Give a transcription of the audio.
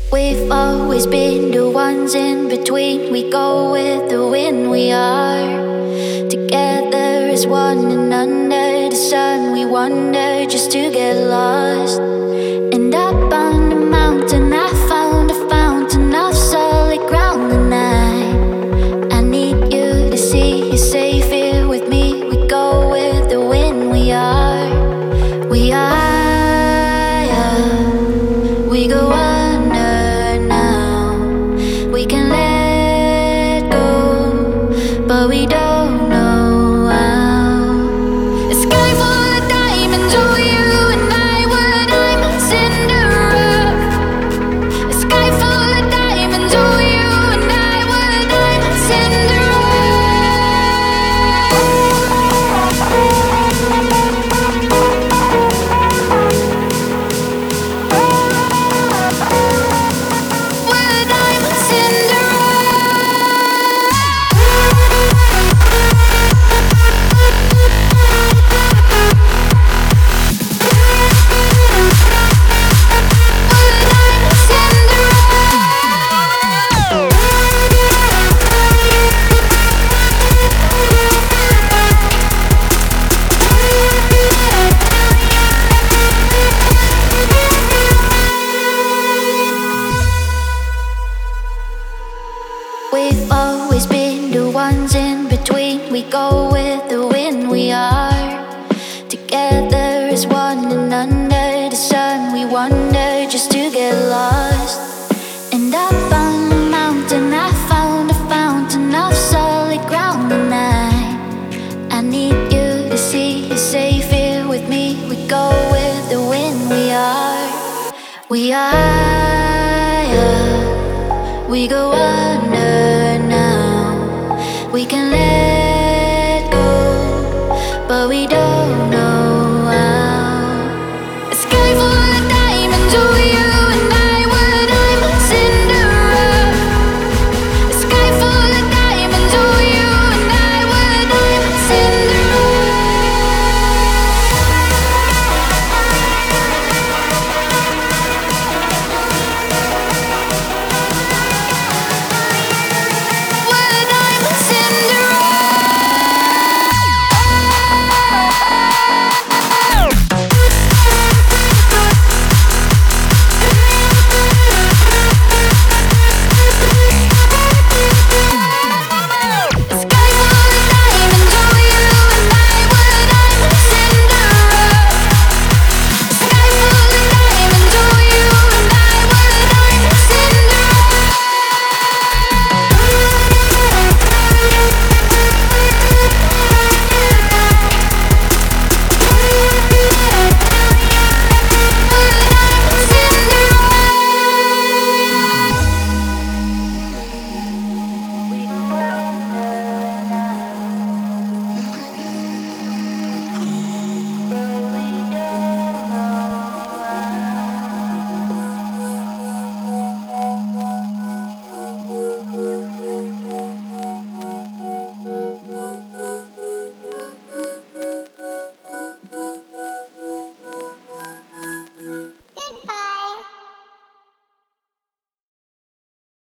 We've always been the ones in between. We go with the wind, we are together as one, and under the sun we wander just to get lost. And up on the mountain I found a fountain of solid ground, and I need you to see you're safe here with me. We go with the wind, we are, we are, yeah. We go under now. We can let go, but we don't know how. A sky full of diamonds, oh, you and I were diamonds in the rough. A sky full of diamonds, oh, you and I were diamonds in the we're diamonds in the We've always been the ones in between. We go with the wind, we are together as one, and under the sun we wander just to get lost. And up on the mountain I found a fountain of solid ground, and I need you to see you're safe here with me. We go with the wind, we are, we are, yeah. We go under now. We can let